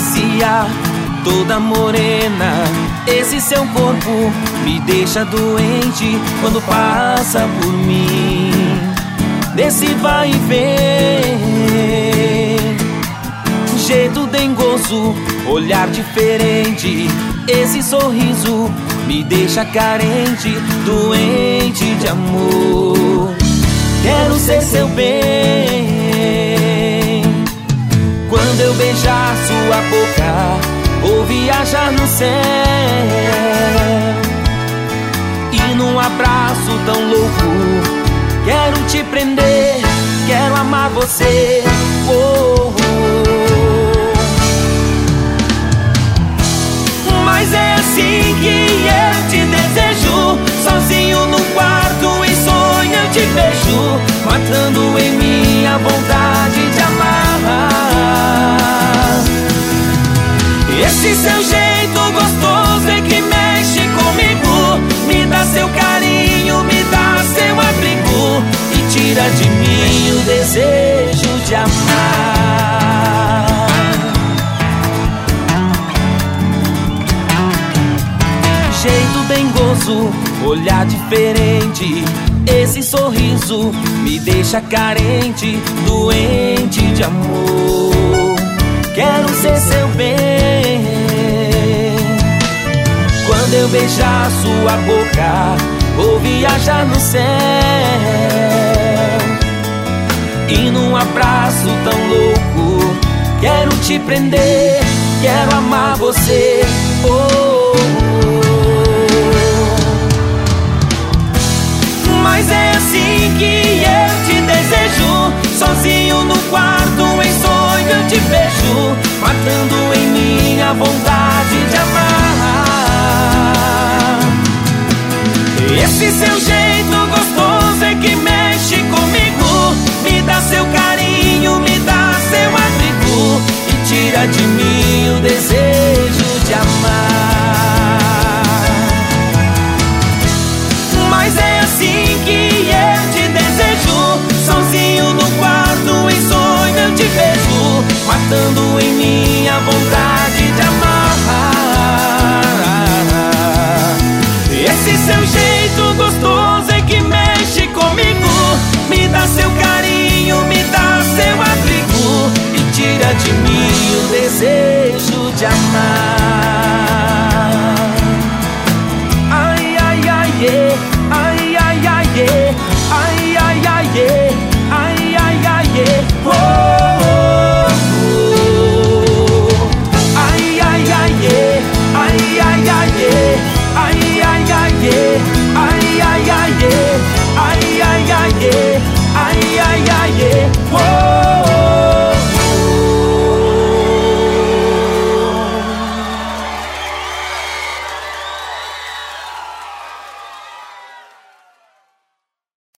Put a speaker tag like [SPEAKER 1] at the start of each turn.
[SPEAKER 1] macia, toda morena. Esse seu corpo me deixa doente quando passa por mim. Nesse vai e vem, jeito dengoso, olhar diferente. Esse sorriso me deixa carente, doente de amor. Quero ser seu bem. Quando eu beijar sua boca, vou viajar no céu. E num abraço tão louco, quero te prender, quero amar você. Oh, oh. Mas é assim que eu te desejo, sozinho no quarto, em sonho eu te vejo, matando em mim a vontade de amar. Esse seu jeito gostoso é que mexe comigo, me dá seu carinho, me dá seu abrigo e tira de mim o desejo de amar. Jeito dengoso, olhar diferente. Esse sorriso me deixa carente, doente de amor. Quero ser seu bem. Quando eu beijar sua boca, vou viajar no céu. E num abraço tão louco, quero te prender, quero amar você. Oh, oh. Mas é assim que eu te desejo, sozinho no quarto, em sonho eu te vejo, matando em mim a vontade de amar. Esse seu jeito